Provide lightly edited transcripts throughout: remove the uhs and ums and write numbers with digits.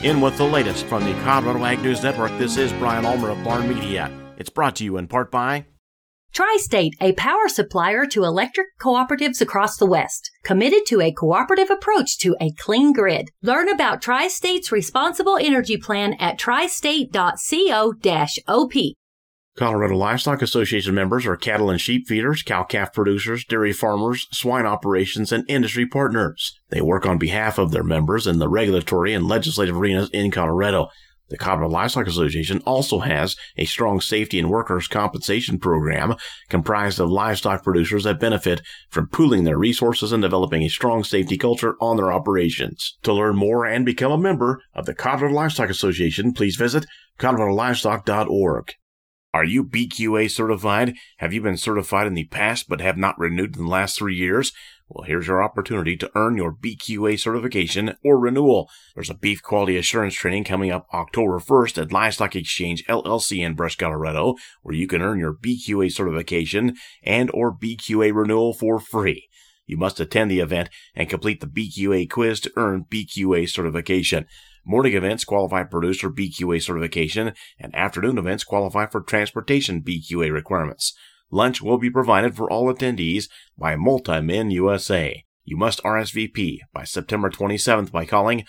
In with the latest from the Colorado Ag News Network, this is Brian Ulmer of Barn Media. It's brought to you in part by Tri-State, a power supplier to electric cooperatives across the West, committed to a cooperative approach to a clean grid. Learn about Tri-State's responsible energy plan at tristate.co-op. Colorado Livestock Association members are cattle and sheep feeders, cow-calf producers, dairy farmers, swine operations, and industry partners. They work on behalf of their members in the regulatory and legislative arenas in Colorado. The Colorado Livestock Association also has a strong safety and workers' compensation program comprised of livestock producers that benefit from pooling their resources and developing a strong safety culture on their operations. To learn more and become a member of the Colorado Livestock Association, please visit coloradolivestock.org. Are you BQA certified? Have you been certified in the past but have not renewed in the last 3 years? Well, here's your opportunity to earn your BQA certification or renewal. There's a beef quality assurance training coming up October 1st at Livestock Exchange LLC in Brush, Colorado, where you can earn your BQA certification and or BQA renewal for free. You must attend the event and complete the BQA quiz to earn BQA certification. Morning events qualify for producer BQA certification, and afternoon events qualify for transportation BQA requirements. Lunch will be provided for all attendees by Multi-Men USA. You must RSVP by September 27th by calling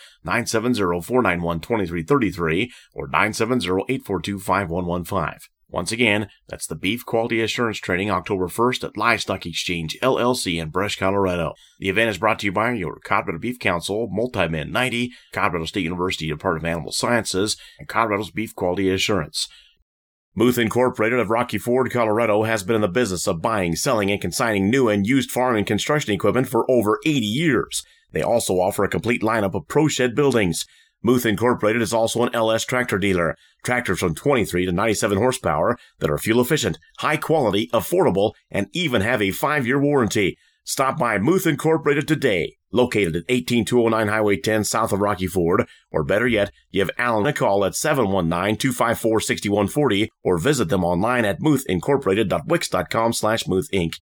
970-491-2333 or 970-842-5115. Once again, that's the Beef Quality Assurance Training October 1st at Livestock Exchange LLC in Brush, Colorado. The event is brought to you by your Colorado Beef Council, Multi-Men 90, Colorado State University Department of Animal Sciences, and Colorado's Beef Quality Assurance. Muth Incorporated of Rocky Ford, Colorado has been in the business of buying, selling, and consigning new and used farm and construction equipment for over 80 years. They also offer a complete lineup of pro shed buildings. Muth Incorporated is also an LS tractor dealer. Tractors from 23 to 97 horsepower that are fuel efficient, high quality, affordable, and even have a 5-year warranty. Stop by Muth Incorporated today, located at 18209 Highway 10 south of Rocky Ford, or better yet, give Alan a call at 719-254-6140 or visit them online at muthincorporated.wix.com/Muth Inc.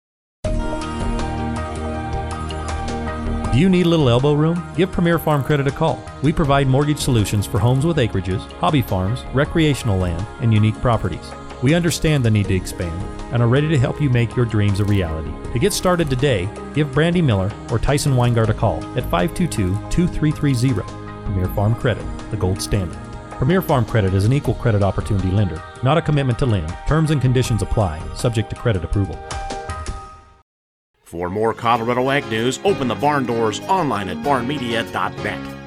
Do you need a little elbow room? Give Premier Farm Credit a call. We provide mortgage solutions for homes with acreages, hobby farms, recreational land, and unique properties. We understand the need to expand and are ready to help you make your dreams a reality. To get started today, give Brandy Miller or Tyson Weingart a call at 522-2330. Premier Farm Credit, the gold standard. Premier Farm Credit is an equal credit opportunity lender, not a commitment to lend. Terms and conditions apply, subject to credit approval. For more Colorado Ag News, open the barn doors online at barnmedia.net.